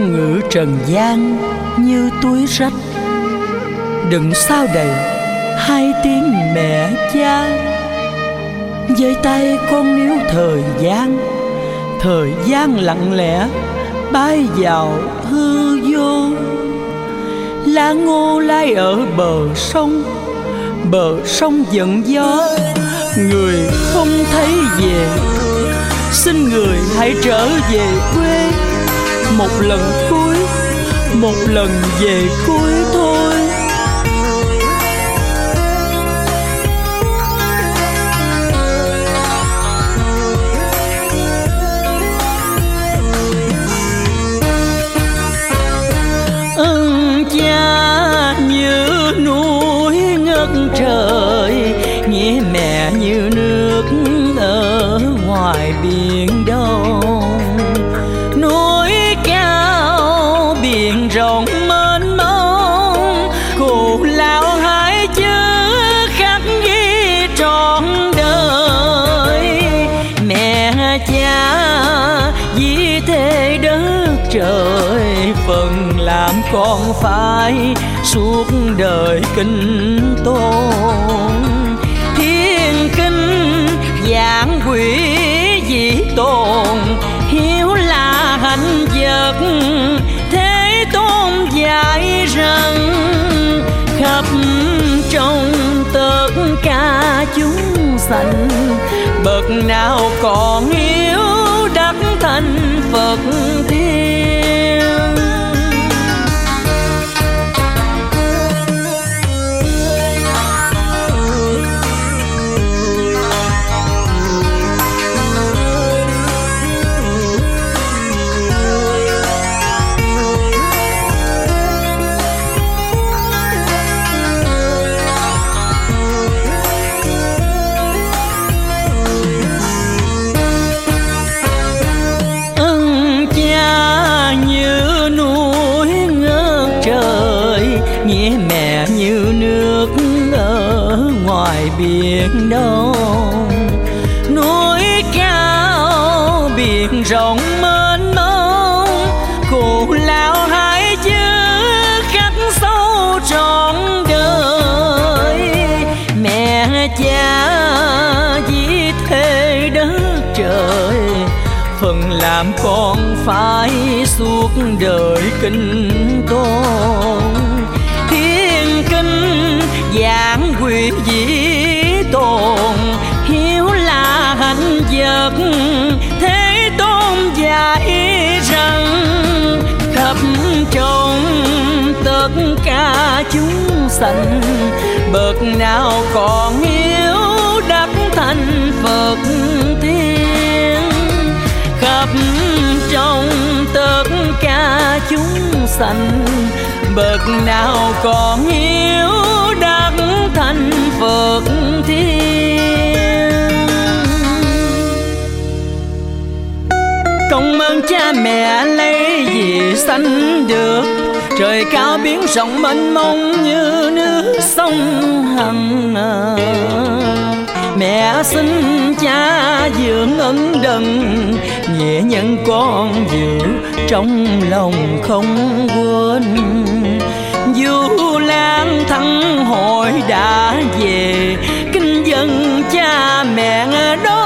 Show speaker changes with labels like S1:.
S1: ngự trần gian như túi rách, đừng sao đầy hai tiếng mẹ cha. Giơ tay con níu thời gian lặng lẽ bay vào hư vô. Lá ngô lai ở bờ sông giận gió, người không thấy về, xin người hãy trở về quê. Một lần về cuối thôi. Ơn cha như núi ngất trời, nghĩa mẹ như nước ở ngoài biển đông. Núi cao biển rộng mênh mông, cụ lão hai chữ khắc ghi trọn đời. Mẹ cha vì thế đất trời, phần làm con phải suốt đời kính tôn. Thiên kinh giảng quỷ dị tồn, hiếu là hạnh vật. Thế Tôn dạy rằng khắp trong tất cả chúng sanh, bậc nào còn yếu đắc thành Phật tiên. Nghĩa mẹ như nước ở ngoài biển đông. Núi cao biển rộng mênh mông, cụ lão hai chữ khắc sâu trọn đời. Mẹ cha vì thế đất trời, phần làm con phải suốt đời kính tôn. Thiên kinh giảng quỷ dĩ tồn, hiếu là hạnh vật. Thế Tôn dạy rằng khắp trong tất cả chúng sanh, bậc nào còn yếu đắc thành Phật tiên. Khắp trong tất cả chúng sanh, bậc nào còn yếu đắc thành Phật tiên. Công ơn cha mẹ lấy gì sanh được, trời cao biển rộng mênh mông như nước sông Hằng. Mẹ xin cha dưỡng ân đần, nghĩa nhân con giữ trong lòng không quên. Du Lan thắng hội đã về, kinh dân cha mẹ đó